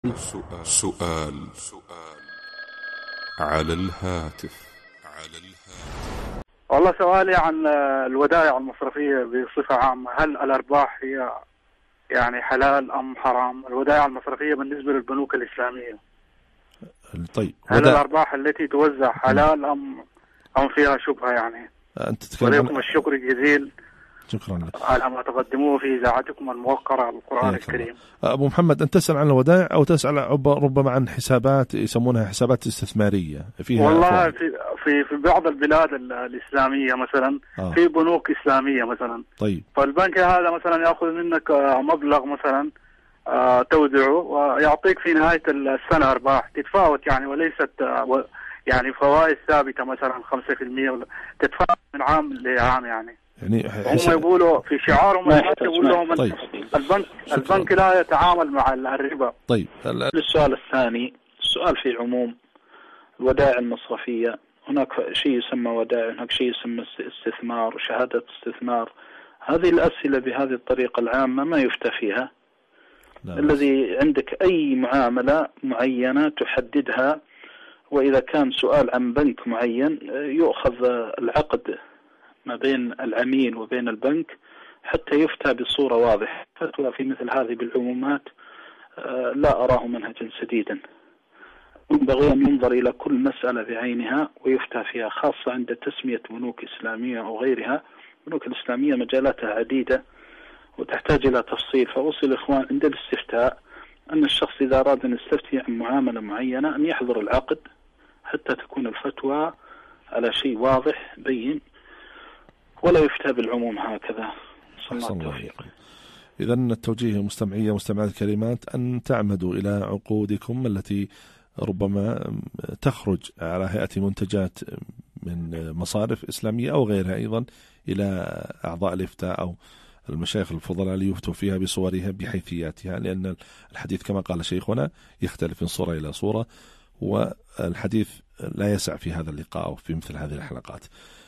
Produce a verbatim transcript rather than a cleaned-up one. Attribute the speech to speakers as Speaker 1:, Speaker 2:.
Speaker 1: سؤال سؤال سؤال على الهاتف على الهاتف
Speaker 2: والله سؤالي عن الودائع المصرفية بصفة عامة، هل الأرباح هي يعني حلال أم حرام؟ الودائع المصرفية بالنسبة للبنوك الإسلامية،
Speaker 3: طيب
Speaker 2: هل
Speaker 3: ودائع
Speaker 2: الأرباح التي توزع حلال أم أم فيها شبهة يعني؟
Speaker 3: أنت تتكلم
Speaker 2: ولكم
Speaker 3: عن...
Speaker 2: الشكر الجزيل
Speaker 3: شكرا لك
Speaker 2: على ما تقدموه في إذاعتكم الموقرة على القرآن الكريم.
Speaker 3: أبو محمد، أنت تسأل عن الودائع أو تسأل ربما عن حسابات يسمونها حسابات استثمارية فيها
Speaker 2: والله في في في بعض البلاد الإسلامية مثلا آه. في بنوك إسلامية مثلا،
Speaker 3: طيب
Speaker 2: فالبنك هذا مثلا يأخذ منك مبلغ مثلا آه تودعه ويعطيك في نهاية السنة أرباح تتفاوت يعني، وليست آه يعني فوائد ثابتة مثلا خمسة في المية، تتفاوت من عام لعام يعني.
Speaker 3: يعني
Speaker 2: هم يقولوا في شعارهم يقول لهم
Speaker 3: طيب.
Speaker 2: البنك البنك لا يتعامل مع الربا.
Speaker 3: طيب
Speaker 4: للسؤال الثاني، السؤال في عموم الودائع المصرفية، هناك شيء يسمى ودائع، هناك شيء يسمى استثمار وشهادة استثمار. هذه الأسئلة بهذه الطريقة العامة ما يفتى فيها. لا الذي عندك أي معاملة معينة تحددها، وإذا كان سؤال عن بنك معين يؤخذ العقد ما بين العميل وبين البنك حتى يفتى بصورة واضحة. فتوى في مثل هذه بالعمومات لا أراه منهجا سديدا. ينبغي أن ينظر إلى كل مسألة بعينها ويفتى فيها، خاصة عند تسمية بنوك إسلامية أو غيرها. البنوك الإسلامية مجالاتها عديدة وتحتاج إلى تفصيل. فأوصي الإخوان عند الاستفتاء أن الشخص إذا أراد أن يستفتي عن معاملة معينة أن يحضر العقد حتى تكون الفتوى على شيء واضح بين، ولا يفتى بالعموم هكذا.
Speaker 3: إذا التوجيه مستمعية مستمعات الكريمات أن تعمدوا إلى عقودكم التي ربما تخرج على هيئة منتجات من مصارف إسلامية أو غيرها أيضا إلى أعضاء الإفتاء أو المشايخ الفضلاء ليفتوا فيها بصورها بحيثياتها، لأن الحديث كما قال شيخنا يختلف من صورة إلى صورة، والحديث لا يسع في هذا اللقاء أو في مثل هذه الحلقات.